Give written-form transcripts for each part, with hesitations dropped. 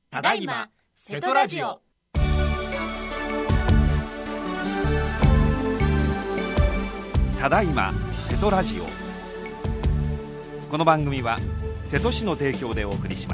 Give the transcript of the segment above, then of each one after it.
ただいま瀬戸ラジオ。 ただいま瀬戸ラジオ。この番組は瀬戸市の提供でお送りします。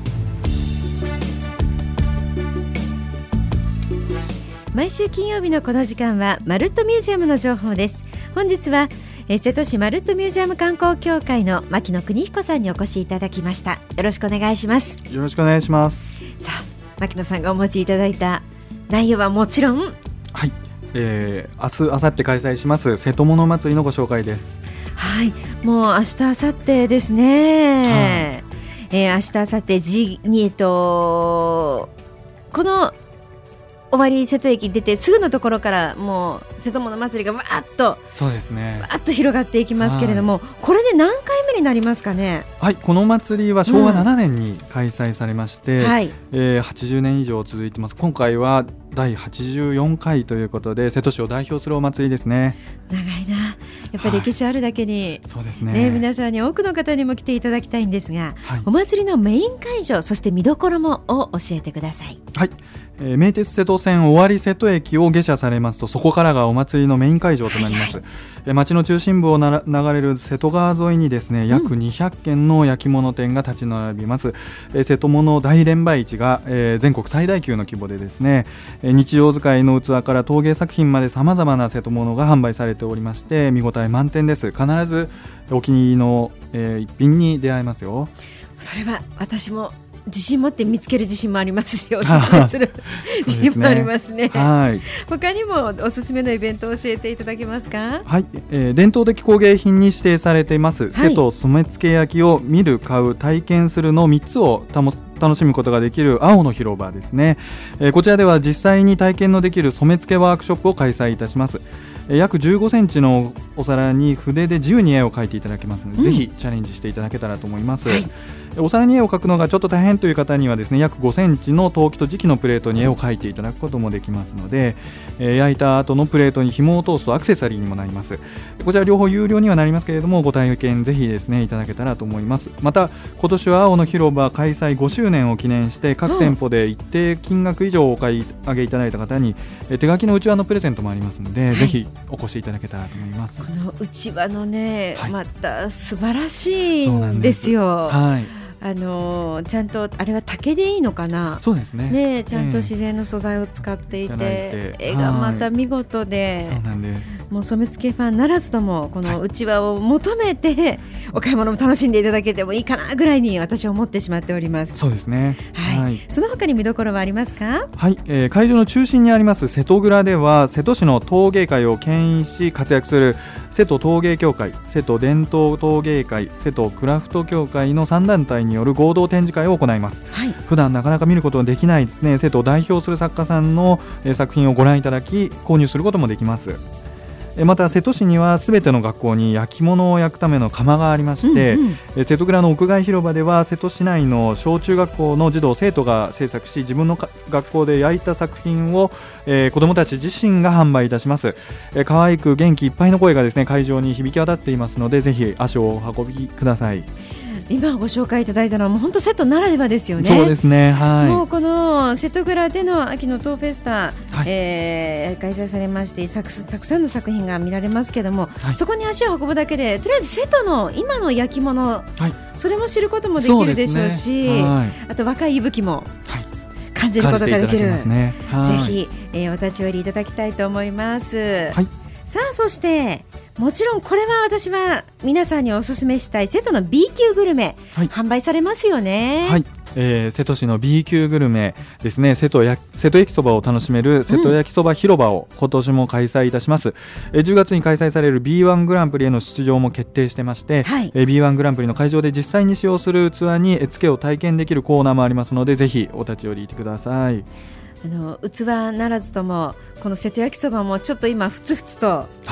毎週金曜日のこの時間はまるっとミュージアムの情報です。本日は瀬戸市まるっとミュージアム観光協会の牧野邦彦さんにお越しいただきました。よろしくお願いします。 よろしくお願いします。 さあ、牧野さんがお持ちいただいた内容はもちろん、 はい、明日明後日開催します瀬戸物祭りのご紹介です。 はい、もう明日明後日ですね。明日明後日この終わり瀬戸駅出てすぐのところからもう瀬戸物祭りがわーっとそうですね、 わーっと広がっていきますけれども、これで何回目になりますかね。 はい、この祭りは昭和7年に開催されまして、 はい、 80年以上続いてます。今回は第84回ということで瀬戸市を代表するお祭りですね。 長いな。やっぱり歴史あるだけに、 そうですね、 皆さんに多くの方にも来ていただきたいんですが、 はい、 お祭りのメイン会場、そして見どころもを教えてください。 はい、名鉄瀬戸線尾張瀬戸駅を下車されますと、そこからがお祭りのメイン会場となります。町の中心部を流れる瀬戸川沿いにですね、約200軒の焼き物店が立ち並びます。瀬戸物大連売市が、全国最大級の規模でですね、日常使いの器から陶芸作品までさまざまな瀬戸物が販売されておりまして、見応え満点です。必ずお気に入りの、一品に出会えますよ。 それは私も自信持って見つける自信もありますし、おすすめする自信もありますね。 はい、 他にもおすすめのイベントを教えていただけますか。 はい、伝統的工芸品に指定されています、瀬戸染付焼きを見る、買う、体験するの3つを楽しむことができる青の広場ですね。こちらでは実際に体験のできる染付ワークショップを開催いたします。約15センチのお皿に筆で自由に絵を描いていただけますので、ぜひチャレンジしていただけたらと思います。はい、お皿に絵を描くのがちょっと大変という方にはですね、約5センチの陶器と磁器のプレートに絵を描いていただくこともできますので、焼いた後のプレートに紐を通すとアクセサリーにもなります。こちら両方有料にはなりますけれども、ご体験ぜひですねいただけたらと思います。また今年は青の広場開催5周年を記念して、各店舗で一定金額以上お買い上げいただいた方に手書きのうちわのプレゼントもありますので、ぜひお越しいただけたらと思います。 このうちわのね、 はい、 また素晴らしいんですよ。 はい、 ちゃんとあれは竹でいいのかな。 そうですね、 ちゃんと自然の素材を使っていて、絵がまた見事で、 そうなんです。 もう染付ファンならずともこのうちわを求めて、お買い物も楽しんでいただけてもいいかなぐらいに私は思ってしまっております。 そうですね、 はい、その他に見どころはありますか。 はい、会場の中心にあります瀬戸蔵では、瀬戸市の陶芸界を牽引し活躍する瀬戸陶芸協会、瀬戸伝統陶芸会、瀬戸クラフト協会の3団体による合同展示会を行います。はい、普段なかなか見ることができないですね、瀬戸を代表する作家さんの作品をご覧いただき、購入することもできます。また瀬戸市にはすべての学校に焼き物を焼くための窯がありまして、瀬戸蔵の屋外広場では瀬戸市内の小中学校の児童生徒が制作し、自分の学校で焼いた作品を、子どもたち自身が販売いたします。可愛く元気いっぱいの声がですね会場に響き渡っていますので、ぜひ足をお運びください。 今ご紹介いただいたのはもう本当瀬戸ならではですよね。 そうですね、はい、 もうこの瀬戸蔵での秋の陶フェスタ、 はい、 開催されまして、たくさんの作品が見られますけども、 はい、 そこに足を運ぶだけでとりあえず瀬戸の今の焼き物、はい、それも知ることもできるでしょうし、はい、あと若い息吹も感じることができる、 ね、 ぜひ、お立ち寄りいただきたいと思います。はい、さあそしてもちろんこれは私は皆さんにお勧めしたい瀬戸の B 級グルメ、はい、販売されますよね。 はい、瀬戸市の B 級グルメですね、瀬戸焼きそばを楽しめる瀬戸焼きそば広場を今年も開催いたします。10月に開催される B1 グランプリへの出場も決定してまして、はい、B1 グランプリの会場で実際に使用する器に絵付けを体験できるコーナーもありますので、ぜひお立ち寄りください。 器ならずともこの瀬戸焼きそばもちょっと今ふつふつと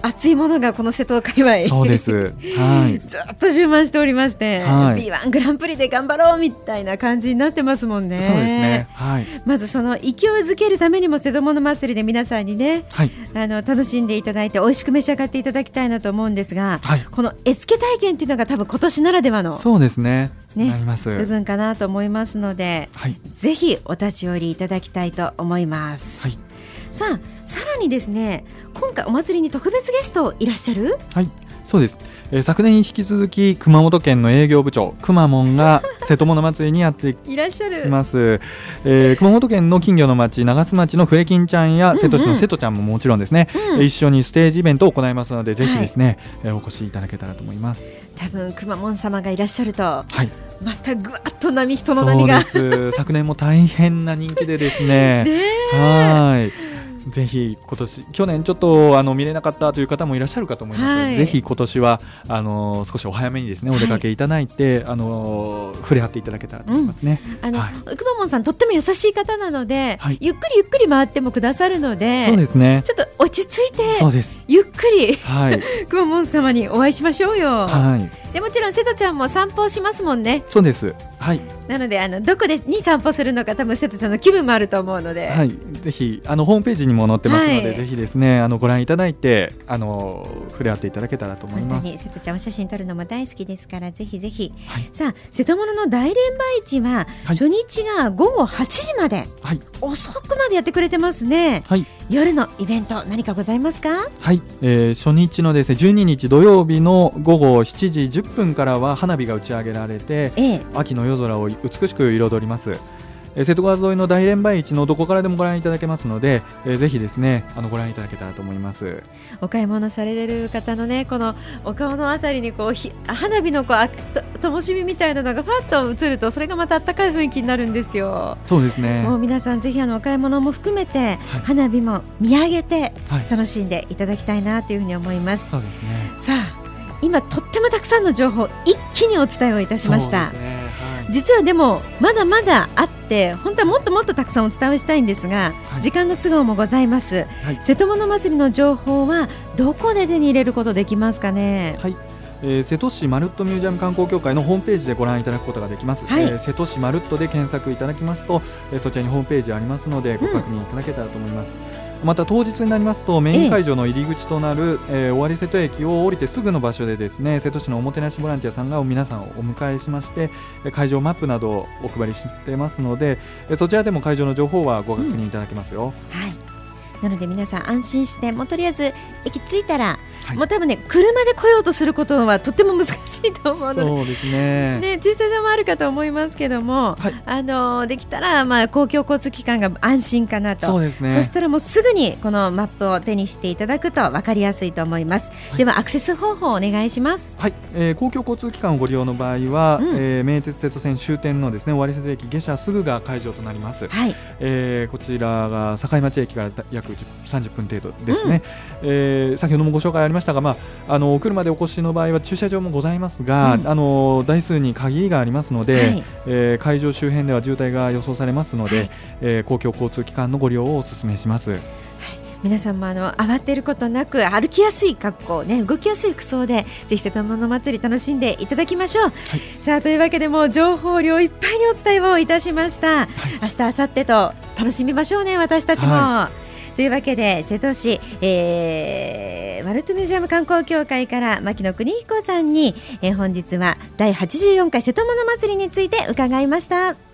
熱いものがこの瀬戸界隈そうです、はい、 ずっと充満しておりまして、 はい、 B1 グランプリで頑張ろうみたいな感じになってますもんね。 そうですね、はい、 まずその勢いづけるためにも瀬戸物祭りで皆さんにね、 はい、 楽しんでいただいて美味しく召し上がっていただきたいなと思うんですが、 はい、 この絵付け体験っていうのが多分今年ならではのそうですね、 ね、 なります部分かなと思いますので、 はい、ぜひお立ち寄りいただきたいと思います、はい、さらにですね、今回お祭りに特別ゲストいらっしゃる？ はい、そうです、昨年に引き続き熊本県の営業部長くまモンが瀬戸物祭りにやっていらっしゃるます、熊本県の金魚の町長洲町のフレキンちゃんや瀬戸市の瀬戸ちゃんももちろんですね、一緒にステージイベントを行いますので、ぜひですね、お越しいただけたらと思います。 多分くまモン様がいらっしゃると、 はい、 またぐわっと人の波がそうです昨年も大変な人気でですねはい、ぜひ去年ちょっと見れなかったという方もいらっしゃるかと思いますので、はい、ぜひ今年は少しお早めにですねお出かけいただいて、はい、触れ合っていただけたらと思いますね。 くまモンさんとっても優しい方なので、はい、ゆっくり回ってもくださるので、 そうですね、 ちょっと落ち着いてそうですゆっくり、 はい、 くまモン様にお会いしましょうよ。 はい、 でもちろん瀬戸ちゃんも散歩しますもんね。 そうです、はい、 なのでどこに散歩するのか多分瀬戸ちゃんの気分もあると思うので、 はい、ぜひホームページにも載ってますので、はい、ぜひですねご覧いただいて触れ合っていただけたらと思います。 本当に瀬戸ちゃんお写真撮るのも大好きですから、ぜひぜひ、はい、さあ瀬戸物の大連売市は、初日が午後8時まで、はい、遅くまでやってくれてますね、はい、夜のイベント何かございますか？ はい、初日のですね12日土曜日の午後7時10分からは花火が打ち上げられて、秋の夜空を美しく彩ります。瀬戸川沿いの大連売市のどこからでもご覧いただけますので、ぜひですねご覧いただけたらと思います。 お買い物されてる方のね、このお顔のあたりに花火の灯火みたいなのがファッと映ると、それがまたあったかい雰囲気になるんですよ。 そうですね、 もう皆さんぜひお買い物も含めて、はい、花火も見上げて楽しんでいただきたいなというふうに思います。 そうですね。 さあ今とってもたくさんの情報一気にお伝えをいたしました。 そうですね、はい、 実はでもまだまだあって、本当はもっともっとたくさんお伝えしたいんですが、はい、時間の都合もございます、はい、瀬戸物祭りの情報はどこで手に入れることできますかね？ はい、瀬戸市まるっとミュージアム観光協会のホームページでご覧いただくことができます、はい、瀬戸市まるっとで検索いただきますと、そちらにホームページありますのでご確認いただけたらと思います、また当日になりますとメイン会場の入り口となる、尾張瀬戸駅を降りてすぐの場所でですね、瀬戸市のおもてなしボランティアさんが皆さんをお迎えしまして、会場マップなどをお配りしてますので、そちらでも会場の情報はご確認いただけますよ、 はい、なので皆さん安心して、もうとりあえず駅着いたら、はい、もう多分ね車で来ようとすることはとっても難しいと思うので、 そうですね、 駐車場もあるかと思いますけども、はい、できたら公共交通機関が安心かなと。 そうですね、 そしたらもうすぐにこのマップを手にしていただくと分かりやすいと思います、はい、ではアクセス方法をお願いします。 はい、公共交通機関をご利用の場合は、名鉄瀬戸線終点のですね尾張瀬戸駅下車すぐが会場となります、はい、こちらが境町駅から約30分程度ですね、先ほどもご紹介ありましたが、お車でお越しの場合は駐車場もございますが、台数に限りがありますので、はい、会場周辺では渋滞が予想されますので、はい、公共交通機関のご利用をお勧めします。はい、 皆さんも慌てることなく歩きやすい格好、動きやすい服装でぜひ瀬戸物祭り楽しんでいただきましょう、はい、さあというわけでも情報量いっぱいにお伝えをいたしました、はい、明日明後日と楽しみましょうね、私たちも、はい、というわけで瀬戸市、まるっとミュージアム観光協会から牧野邦彦さんに、本日は第84回瀬戸物祭りについて伺いました。